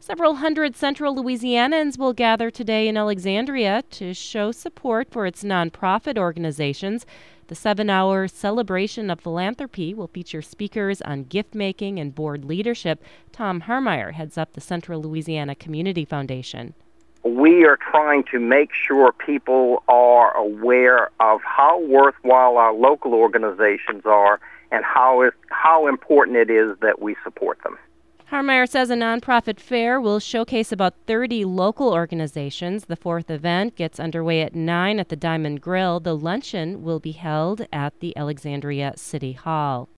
Several hundred Central Louisianans will gather today in Alexandria to show support for its nonprofit organizations. The 7-hour celebration of philanthropy will feature speakers on gift-making and board leadership. Tom Harmeyer heads up the Central Louisiana Community Foundation. We are trying to make sure people are aware of how worthwhile our local organizations are and how important it is that we support them. Harmeyer says a nonprofit fair will showcase about 30 local organizations. The fourth event gets underway at 9 at the Diamond Grill. The luncheon will be held at the Alexandria City Hall.